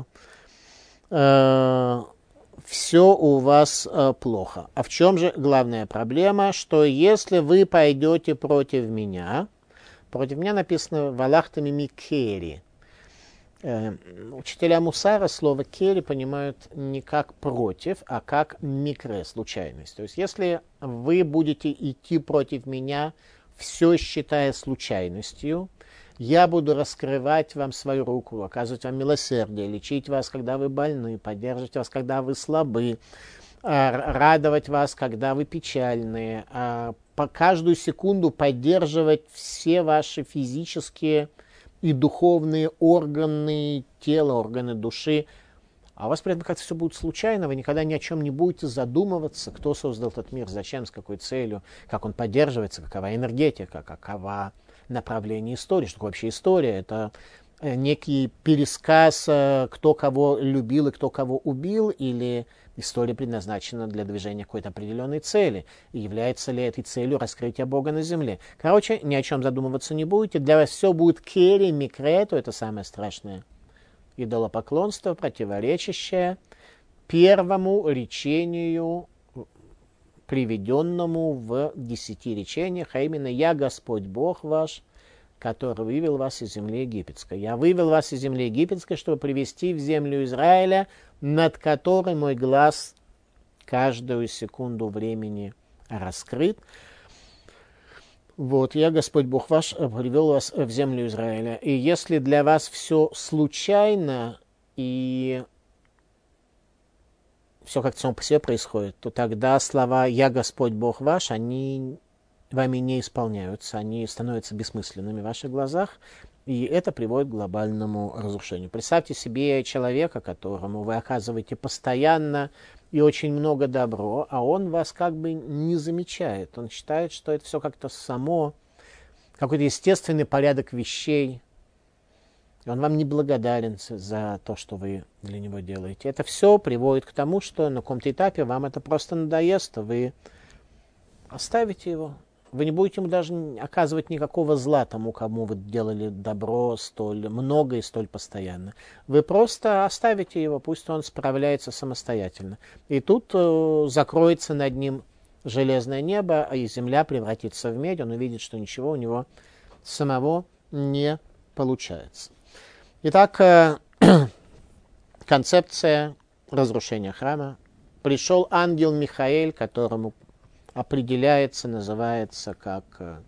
э, все у вас э, плохо». А в чем же главная проблема? Что если вы пойдете против меня, против меня написано «валахтами микери». Учителя мусара слово «кери» понимают не как «против», а как «микре», случайность. То есть, если вы будете идти против меня, все считая случайностью, я буду раскрывать вам свою руку, оказывать вам милосердие, лечить вас, когда вы больны, поддерживать вас, когда вы слабы, радовать вас, когда вы печальны, по каждую секунду поддерживать все ваши физические и духовные органы тела, органы души. А у вас при этом как-то все будет случайно, вы никогда ни о чем не будете задумываться, кто создал этот мир, зачем, с какой целью, как он поддерживается, какова энергетика, какова направление истории, что такое вообще история. Это некий пересказ, кто кого любил и кто кого убил, или история предназначена для движения какой-то определенной цели, и является ли этой целью раскрытие Бога на земле. Короче, ни о чем задумываться не будете, для вас все будет кери, микрету, это самое страшное идолопоклонство, противоречащее первому речению, приведенному в десяти речениях, а именно «Я Господь Бог ваш, который вывел вас из земли египетской». Я вывел вас из земли египетской, чтобы привести в землю Израиля, над которой мой глаз каждую секунду времени раскрыт. Вот, я, Господь Бог ваш, привел вас в землю Израиля. И если для вас все случайно и все как-то само по себе происходит, то тогда слова «Я, Господь Бог ваш», они вами не исполняются, они становятся бессмысленными в ваших глазах, и это приводит к глобальному разрушению. Представьте себе человека, которому вы оказываете постоянно и очень много добро, а он вас как бы не замечает. Он считает, что это все как-то само, какой-то естественный порядок вещей. И он вам не благодарен за то, что вы для него делаете. Это все приводит к тому, что на каком-то этапе вам это просто надоест, вы оставите его. Вы не будете ему даже оказывать никакого зла тому, кому вы делали добро столь много и столь постоянно. Вы просто оставите его, пусть он справляется самостоятельно. И тут э, закроется над ним железное небо, и земля превратится в медь. Он увидит, что ничего у него самого не получается. Итак, э, концепция разрушения храма. Пришел ангел Михаэль, которому определяется, называется как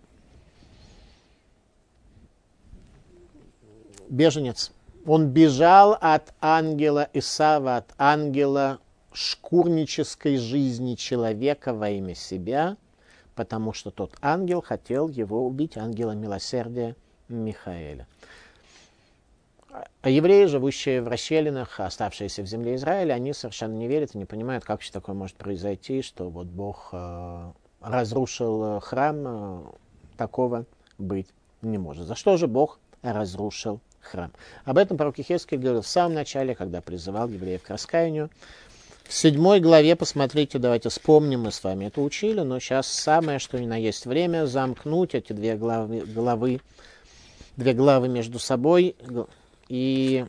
беженец. Он бежал от ангела Исава, от ангела шкурнической жизни человека во имя себя, потому что тот ангел хотел его убить, ангела милосердия Михаэля. А евреи, живущие в расщелинах, оставшиеся в земле Израиля, они совершенно не верят и не понимают, как же такое может произойти, что вот Бог э, разрушил храм, э, такого быть не может. За что же Бог разрушил храм? Об этом пророк Йехескель говорил в самом начале, когда призывал евреев к раскаянию. В седьмой главе, посмотрите, давайте вспомним, мы с вами это учили, но сейчас самое, что ни на есть время, замкнуть эти две главы, главы, две главы между собой и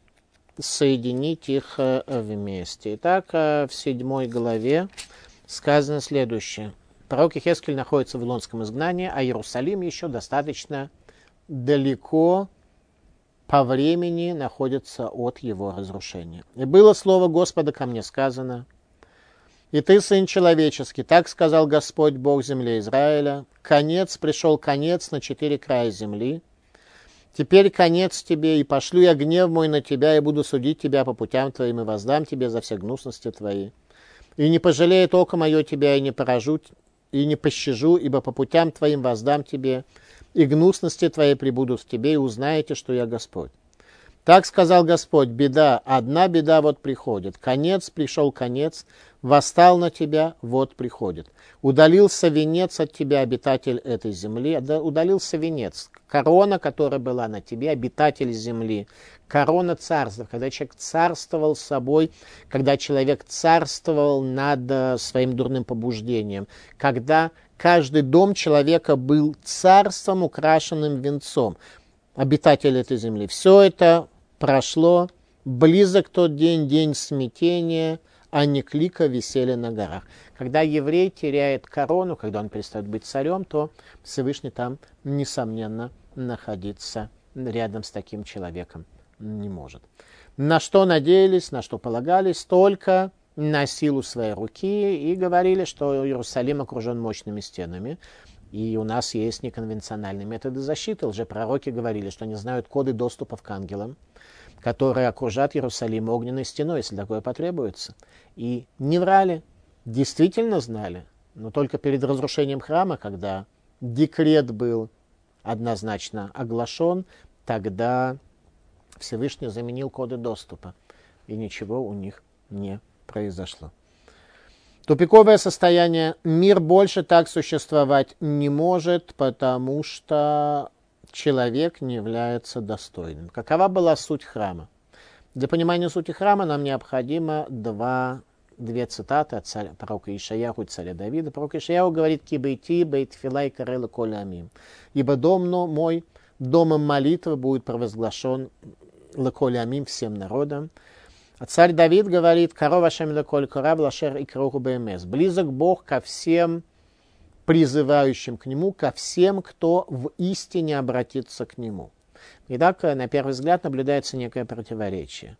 соединить их вместе. Итак, в седьмой главе сказано следующее. Пророк Йехескель находится в вавилонском изгнании, а Иерусалим еще достаточно далеко по времени находится от его разрушения. «И было слово Господа ко мне сказано, и ты, сын человеческий, так сказал Господь Бог земли Израиля, конец, пришел конец на четыре края земли, теперь конец тебе, и пошлю я гнев мой на тебя, и буду судить тебя по путям твоим, и воздам тебе за все гнусности твои. И не пожалеет око мое тебя, и не поражу, и не пощажу, ибо по путям твоим воздам тебе, и гнусности твои прибудут в тебе, и узнаете, что я Господь. Так сказал Господь, беда, одна беда вот приходит, конец, пришел конец, восстал на тебя, вот приходит. Удалился венец от тебя, обитатель этой земли, удалился венец, корона, которая была на тебе, обитатель земли, корона царства, когда человек царствовал собой, когда человек царствовал над своим дурным побуждением, когда каждый дом человека был царством, украшенным венцом, обитатель этой земли. Все это прошло, близок тот день, день смятения, а не клика веселья на горах. Когда еврей теряет корону, когда он перестает быть царем, то Всевышний там, несомненно, находиться рядом с таким человеком не может. На что надеялись, на что полагались, только на силу своей руки, и говорили, что Иерусалим окружен мощными стенами, и у нас есть неконвенциональные методы защиты. Лжепророки говорили, что они знают коды доступа к ангелам, которые окружат Иерусалим огненной стеной, если такое потребуется. И не врали, действительно знали, но только перед разрушением храма, когда декрет был однозначно оглашен, тогда Всевышний заменил коды доступа, и ничего у них не произошло. Тупиковое состояние. Мир больше так существовать не может, потому что человек не является достойным. Какова была суть храма? Для понимания сути храма нам необходимо два, две цитаты от царя, пророка Ишаяху и царя Давида. Пророк Ишаяху говорит: «Ки бейти бейт филай карела коля амим». «Ибо дом мой, домом молитвы будет провозглашен леколя амим, всем народам». А царь Давид говорит: «Каров ашем леколь корав лашер и кроху бмс». «Близок Бог ко всем призывающим к Нему, ко всем, кто в истине обратится к Нему». Итак, на первый взгляд наблюдается некое противоречие.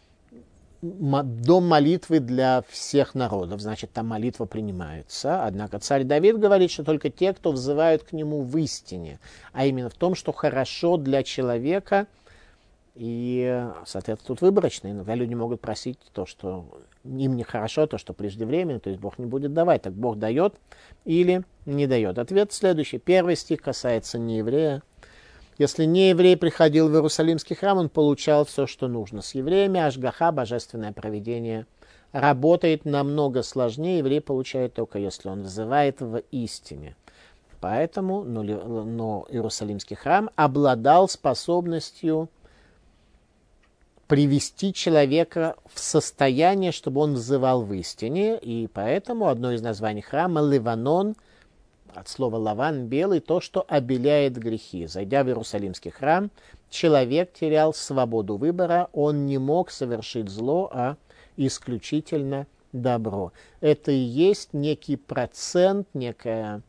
Дом молитвы для всех народов, значит, там молитва принимается. Однако царь Давид говорит, что только те, кто взывают к нему в истине, а именно в том, что хорошо для человека. И, соответственно, тут выборочно. Иногда люди могут просить то, что им нехорошо, то, что преждевременно, то есть Бог не будет давать. Так Бог дает или не дает. Ответ следующий. Первый стих касается нееврея. Если нееврей приходил в Иерусалимский храм, он получал все, что нужно. С евреями ашгаха, божественное провидение, работает намного сложнее. Еврей получает только, если он взывает в истине. Поэтому но, но Иерусалимский храм обладал способностью привести человека в состояние, чтобы он взывал в истине. И поэтому одно из названий храма — Ливанон, от слова лаван, белый, то, что обеляет грехи. Зайдя в Иерусалимский храм, человек терял свободу выбора, он не мог совершить зло, а исключительно добро. Это и есть некий процент, некое,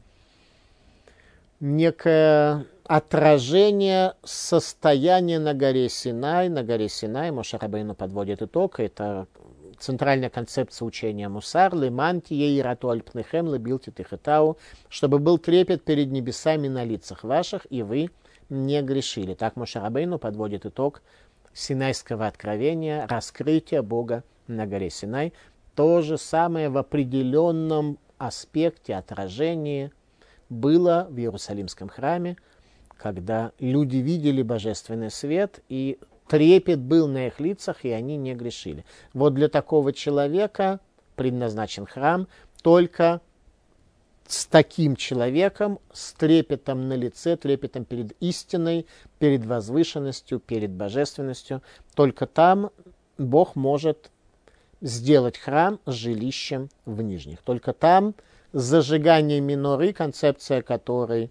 некое отражение состояния на горе Синай. На горе Синай Моше Рабейну подводит итог. Это центральная концепция учения Мусар, леманти ей рату альпнехем лебилти тихетау, чтобы был трепет перед небесами на лицах ваших, и вы не грешили. Так Моше Рабейну подводит итог Синайского откровения, раскрытия Бога на горе Синай. То же самое в определенном аспекте, отражении было в Иерусалимском храме, когда люди видели божественный свет, и трепет был на их лицах, и они не грешили. Вот для такого человека предназначен храм. Только с таким человеком, с трепетом на лице, трепетом перед истиной, перед возвышенностью, перед божественностью, только там Бог может сделать храм жилищем в нижних. Только там зажигание миноры, концепция которой,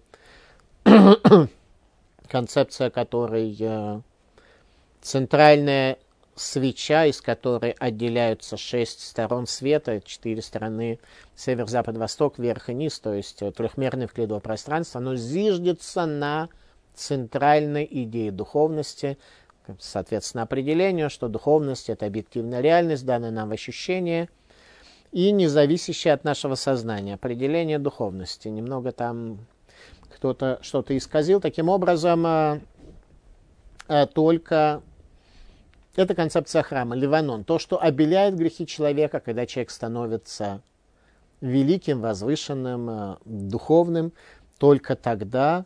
концепция которой центральная свеча, из которой отделяются шесть сторон света, четыре стороны север, запад, восток, вверх и низ, то есть трехмерное вклидовое пространство, оно зиждется на центральной идее духовности, соответственно, определению, что духовность — это объективная реальность, данная нам в ощущение, и не зависящая от нашего сознания. Определение духовности. Немного там кто-то что-то исказил. Таким образом, а, а, только это концепция храма, Ливанон. То, что обеляет грехи человека, когда человек становится великим, возвышенным, а, духовным, только тогда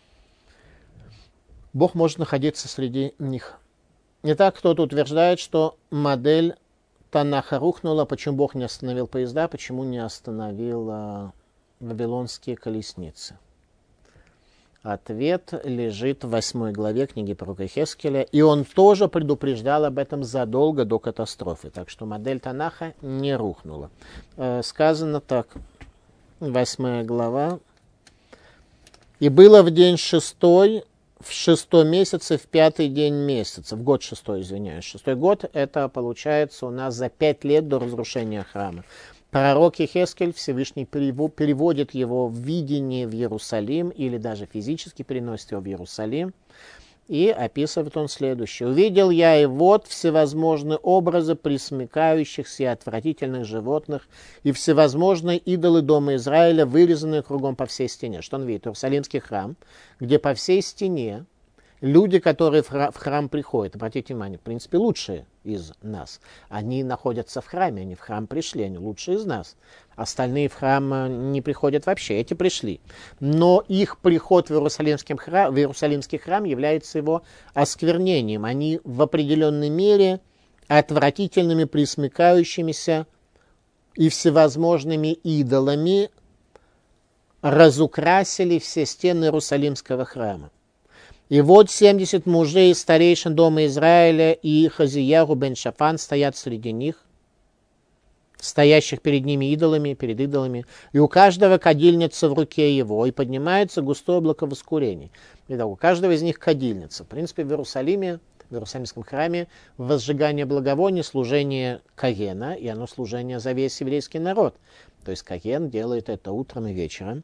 Бог может находиться среди них. Итак, кто-то утверждает, что модель Танаха рухнула. Почему Бог не остановил поезда, почему не остановил а, вавилонские колесницы? Ответ лежит в восьмой главе книги пророка Йехескеля, и он тоже предупреждал об этом задолго до катастрофы. Так что модель Танаха не рухнула. Э, сказано так, восьмая глава. «И было в день шестой, в шестом месяце, в пятый день месяца». В год шестой, извиняюсь. Шестой год, это получается у нас за пять лет до разрушения храма. Пророк Йехескель, Всевышний переводит его в видение в Иерусалим, или даже физически переносит его в Иерусалим, и описывает он следующее. «Увидел я, и вот всевозможные образы пресмыкающихся и отвратительных животных, и всевозможные идолы дома Израиля, вырезанные кругом по всей стене». Что он видит? Иерусалимский храм, где по всей стене люди, которые в храм приходят, обратите внимание, в принципе, лучшие из нас, они находятся в храме, они в храм пришли, они лучшие из нас. Остальные в храм не приходят вообще, эти пришли. Но их приход в Иерусалимский храм, в Иерусалимский храм является его осквернением. Они в определенной мере отвратительными, пресмыкающимися и всевозможными идолами разукрасили все стены Иерусалимского храма. И вот семьдесят мужей старейшин дома Израиля и Хазияру бен Шафан стоят среди них, стоящих перед ними идолами, перед идолами, и у каждого кадильница в руке его, и поднимается густое облако воскурения. Итак, у каждого из них кадильница. В принципе, в Иерусалиме, в Иерусалимском храме возжигание благовония, служение Коэна, и оно служение за весь еврейский народ. То есть Коэн делает это утром и вечером.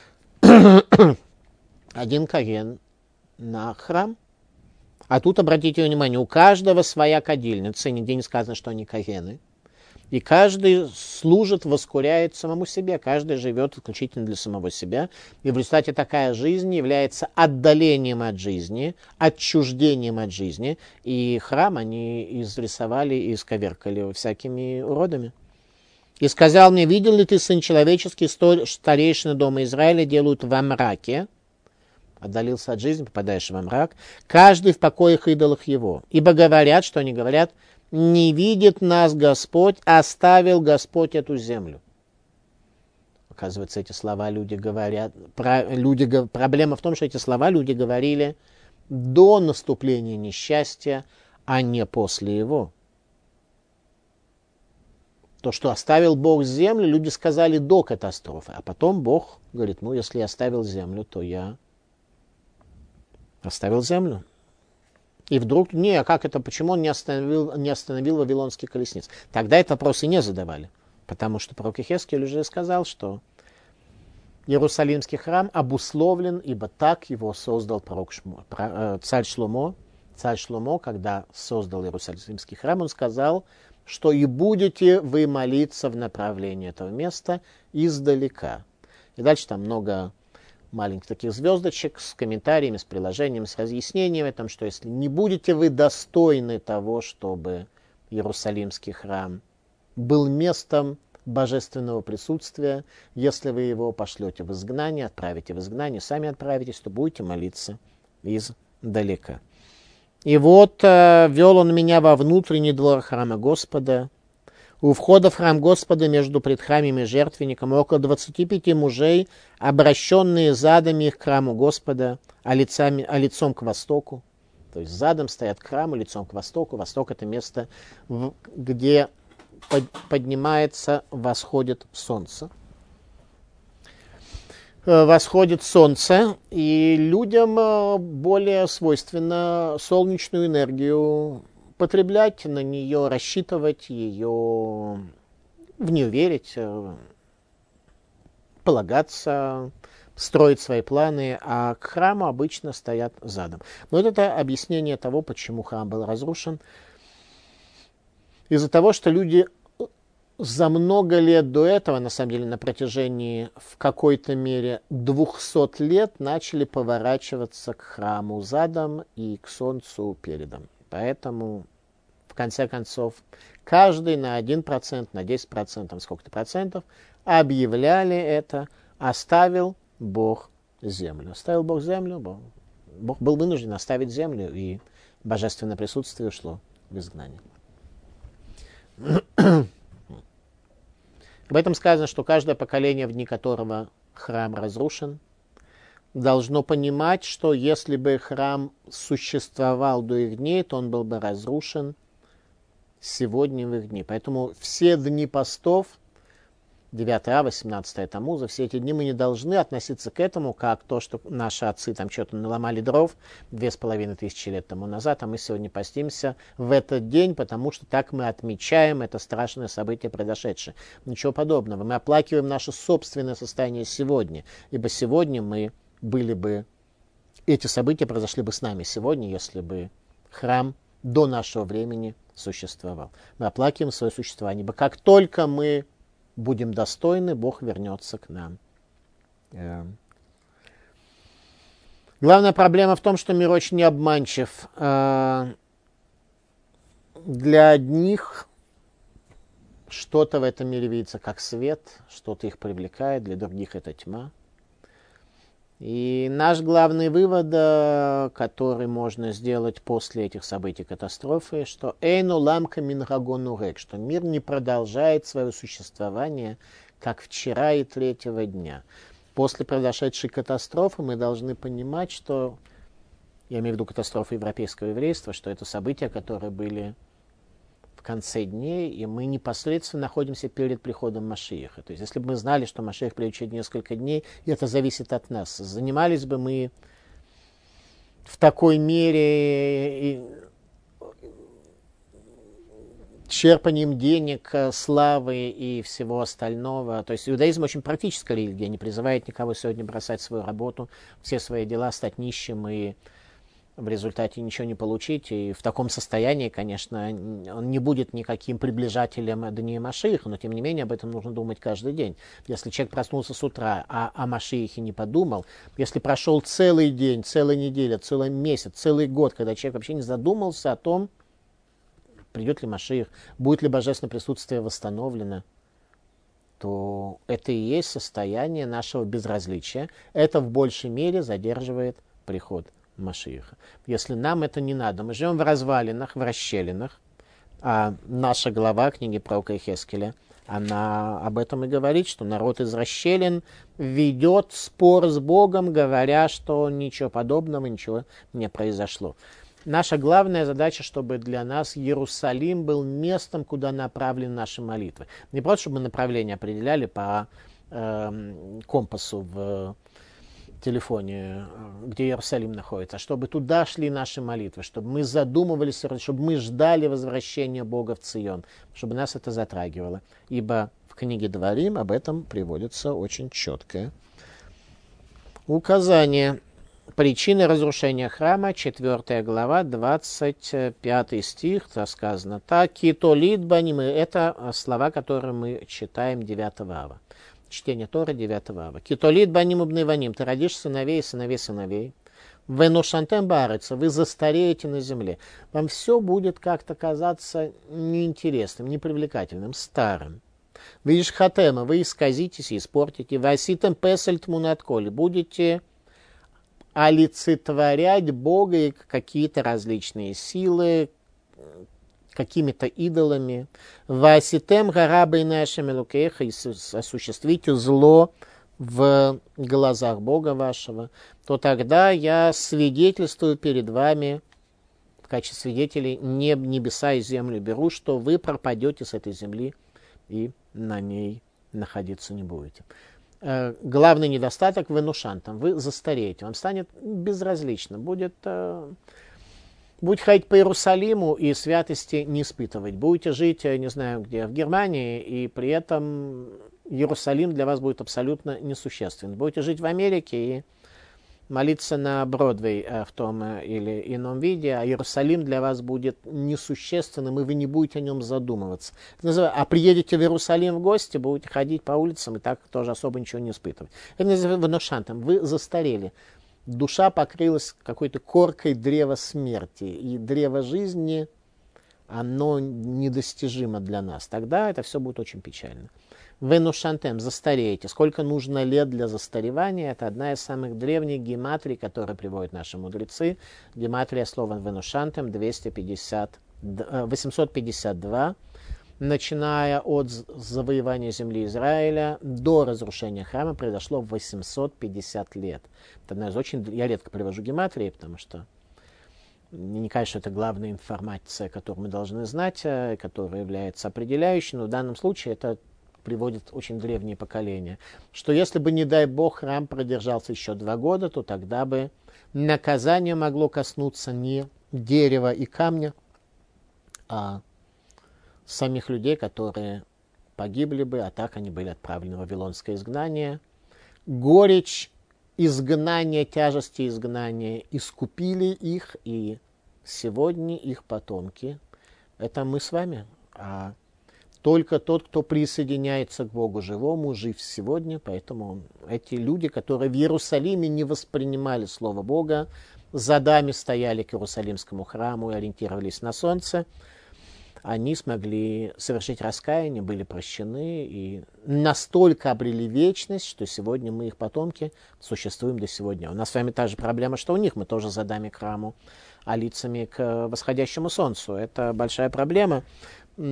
Один Коэн на храм. А тут, обратите внимание, у каждого своя кадильница, нигде не сказано, что они Коэны. И каждый служит, воскуряет самому себе, каждый живет исключительно для самого себя. И в результате такая жизнь является отдалением от жизни, отчуждением от жизни. И храм они изрисовали и исковеркали всякими уродами. «И сказал мне, видел ли ты, сын человеческий, старейшины дома Израиля делают во мраке?» Отдалился от жизни, попадаешь во мрак. «Каждый в покоях идолах его. Ибо говорят, что они говорят, не видит нас Господь, оставил Господь эту землю». Оказывается, эти слова люди говорят... Про, люди, проблема в том, что эти слова люди говорили до наступления несчастья, а не после его. То, что оставил Бог землю, люди сказали до катастрофы. А потом Бог говорит, ну, если я оставил землю, то я оставил землю. И вдруг, не, а как это, почему он не остановил, не остановил вавилонских колесниц? Тогда этот вопрос и не задавали. Потому что пророк Иезекииль уже сказал, что Иерусалимский храм обусловлен, ибо так его создал пророк Шмо, царь Шломо. Царь Шломо, когда создал Иерусалимский храм, он сказал, что и будете вы молиться в направлении этого места издалека. И дальше там много маленьких таких звездочек с комментариями, с приложением, с разъяснением о том, что если не будете вы достойны того, чтобы Иерусалимский храм был местом божественного присутствия, если вы его пошлете в изгнание, отправите в изгнание, сами отправитесь, то будете молиться издалека. И вот э, вел он меня во внутренний двор храма Господа. У входа в храм Господа между предхрамом и жертвенником около двадцати пяти мужей, обращенные задами их к храму Господа, а, лицами, а лицом к востоку. То есть задом стоят к храму, лицом к востоку. Восток — это место, в, где под, поднимается, восходит солнце. Восходит солнце, и людям более свойственно солнечную энергию потреблять, на нее рассчитывать, ее, в нее верить, полагаться, строить свои планы, а к храму обычно стоят задом. Но вот это объяснение того, почему храм был разрушен. Из-за того, что люди за много лет до этого, на самом деле на протяжении в какой-то мере двухсот лет, начали поворачиваться к храму задом и к солнцу передом. Поэтому, в конце концов, каждый на один процент, на десять процентов, сколько-то процентов объявляли это, оставил Бог землю. Оставил Бог землю, Бог, Бог был вынужден оставить землю, и божественное присутствие ушло в изгнание. Об этом сказано, что каждое поколение, в дни которого храм разрушен, должно понимать, что если бы храм существовал до их дней, то он был бы разрушен сегодня в их дни. Поэтому все дни постов, девятое ав, восемнадцатое Тамуза, все эти дни мы не должны относиться к этому, как то, что наши отцы там что-то наломали дров две с половиной тысячи лет тому назад, а мы сегодня постимся в этот день, потому что так мы отмечаем это страшное событие, произошедшее. Ничего подобного. Мы оплакиваем наше собственное состояние сегодня, ибо сегодня мы были бы, эти события произошли бы с нами сегодня, если бы храм до нашего времени существовал. Мы оплакиваем свое существование, ибо как только мы будем достойны, Бог вернется к нам. Главная проблема в том, что мир очень обманчив. Для одних что-то в этом мире видится как свет, что-то их привлекает, для других это тьма. И наш главный вывод, который можно сделать после этих событий катастрофы, что «Эйну ламка минрагону рек», что мир не продолжает свое существование, как вчера и третьего дня. После произошедшей катастрофы мы должны понимать, что я имею в виду катастрофу европейского еврейства, что это события, которые были в конце дней, и мы непосредственно находимся перед приходом Машиаха. То есть, если бы мы знали, что Машиах придет через несколько дней, и это зависит от нас, занимались бы мы в такой мере черпанием денег, славы и всего остального. То есть иудаизм очень практическая религия, не призывает никого сегодня бросать свою работу, все свои дела, стать нищим и в результате ничего не получить. И в таком состоянии, конечно, он не будет никаким приближателем дней Машиаха, но тем не менее об этом нужно думать каждый день. Если человек проснулся с утра, а о Машиахе не подумал, если прошел целый день, целая неделя, целый месяц, целый год, когда человек вообще не задумался о том, придет ли Машиах, будет ли божественное присутствие восстановлено, то это и есть состояние нашего безразличия. Это в большей мере задерживает приход Машиаха. Если нам это не надо, мы живем в развалинах, в расщелинах, а наша глава книги пророка Йехескеля, она об этом и говорит, что народ из расщелин ведет спор с Богом, говоря, что ничего подобного, ничего не произошло. Наша главная задача, чтобы для нас Иерусалим был местом, куда направлены наши молитвы. Не просто, чтобы мы направление определяли по э, компасу в телефоне, где Иерусалим находится, а чтобы туда шли наши молитвы, чтобы мы задумывались, чтобы мы ждали возвращения Бога в Цион, чтобы нас это затрагивало. Ибо в книге Дворим об этом приводится очень четкое указание. Причины разрушения храма, четвёртая глава, двадцать пятый стих, сказано так. Китолит баним, это слова, которые мы читаем девятого ава. Чтение Торы девятого ава. Китолит баним убневаним, ты родишь сыновей и сыновей сыновей. Венушантем барыца, вы застареете на земле. Вам все будет как-то казаться неинтересным, непривлекательным, старым. Видишь хатема, вы исказитесь и испортите. Васитем песель тмунатколи, будете олицетворять Бога и какие-то различные силы, какими-то идолами. Васитем гарабой нашими лукеха, и осуществите зло в глазах Бога вашего, то тогда я свидетельствую перед вами, в качестве свидетелей, небеса и землю беру, что вы пропадете с этой земли и на ней находиться не будете. Главный недостаток в энушантам. Вы застареете, вам станет безразлично, будет, э, будете ходить по Иерусалиму и святости не испытывать. Будете жить, не знаю где, в Германии, и при этом Иерусалим для вас будет абсолютно несуществен. Будете жить в Америке и молиться на Бродвей в том или ином виде, а Иерусалим для вас будет несущественным, и вы не будете о нем задумываться. А приедете в Иерусалим в гости, будете ходить по улицам и так тоже особо ничего не испытывать. Это называется венушантом. Вы застарели. Душа покрылась какой-то коркой древа смерти, и древо жизни, оно недостижимо для нас. Тогда это все будет очень печально. Венушантем, застареете. Сколько нужно лет для застаревания? Это одна из самых древних гематрий, которые приводят наши мудрецы. Гематрия слова венушантем двести пятьдесят, восемьсот пятьдесят два. Начиная от завоевания земли Израиля до разрушения храма произошло восемьсот пятьдесят лет. Это одна из очень... Я редко привожу гематрии, потому что мне не кажется, что это главная информация, которую мы должны знать, которая является определяющей, но в данном случае это приводит очень древние поколения, что если бы, не дай Бог, храм продержался еще два года, то тогда бы наказание могло коснуться не дерева и камня, а самих людей, которые погибли бы, а так они были отправлены в вавилонское изгнание. Горечь изгнания, тяжести изгнания искупили их, и сегодня их потомки — это мы с вами, а только тот, кто присоединяется к Богу живому, жив сегодня. Поэтому эти люди, которые в Иерусалиме не воспринимали Слово Бога, задами стояли к Иерусалимскому храму и ориентировались на солнце, они смогли совершить раскаяние, были прощены и настолько обрели вечность, что сегодня мы, их потомки, существуем до сегодня. У нас с вами та же проблема, что у них. Мы тоже задами к храму, а лицами к восходящему солнцу. Это большая проблема.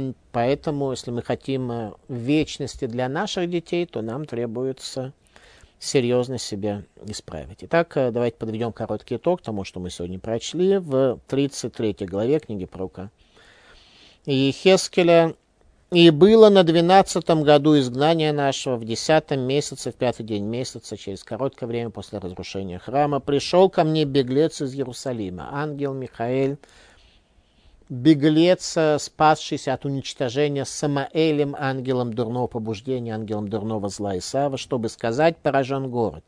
Поэтому, если мы хотим вечности для наших детей, то нам требуется серьезно себя исправить. Итак, давайте подведем короткий итог тому, что мы сегодня прочли в тридцать третьей главе книги пророка Иехескеля. «И было на двенадцатом году изгнания нашего, в десятом месяце, в пятый день месяца, через короткое время после разрушения храма, пришел ко мне беглец из Иерусалима, ангел Михаэль, беглец, спасшийся от уничтожения Самаэлем, ангелом дурного побуждения, ангелом дурного зла Исава, чтобы сказать: поражен город.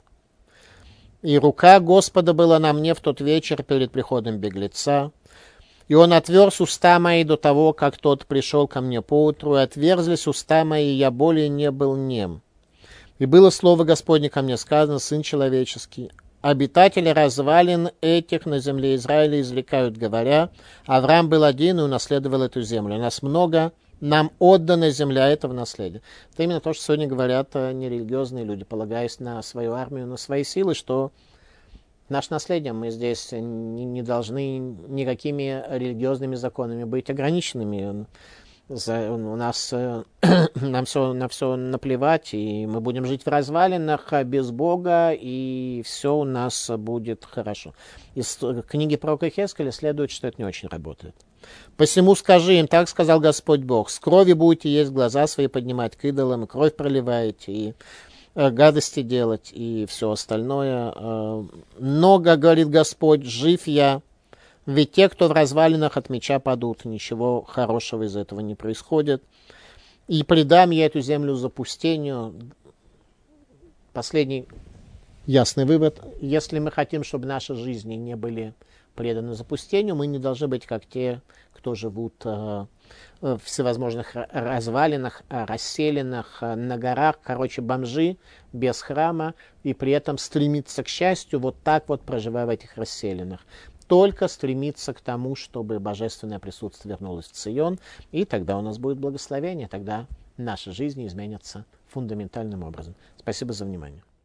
И рука Господа была на мне в тот вечер перед приходом беглеца, и он отверз уста мои до того, как тот пришел ко мне поутру, и отверзлись уста мои, и я более не был нем. И было слово Господне ко мне сказано: сын человеческий, обитатели развалин этих на земле Израиля извлекают, говоря: Авраам был один и унаследовал эту землю. Нас много, нам отдана земля этого наследия. Это именно то, что сегодня говорят нерелигиозные люди, полагаясь на свою армию, на свои силы, что наше наследие, мы здесь не, не должны никакими религиозными законами быть ограниченными. За, у нас нам все, на все наплевать, и мы будем жить в развалинах без Бога, и все у нас будет хорошо. Из книги пророка Иехескеля следует, что это не очень работает. «Посему скажи им, так сказал Господь Бог, с крови будете есть, глаза свои поднимать к идолам, и кровь проливаете, и гадости делать и все остальное. Много, говорит Господь, жив я, ведь те, кто в развалинах от меча падут, ничего хорошего из этого не происходит. И предам я эту землю запустению». Последний ясный вывод. Если мы хотим, чтобы наши жизни не были преданы запустению, мы не должны быть как те, кто живут в всевозможных развалинах, расселенных, на горах, короче, бомжи без храма, и при этом стремиться к счастью, вот так вот проживая в этих расселенных. Только стремиться к тому, чтобы божественное присутствие вернулось в Цион, и тогда у нас будет благословение, тогда наши жизни изменятся фундаментальным образом. Спасибо за внимание.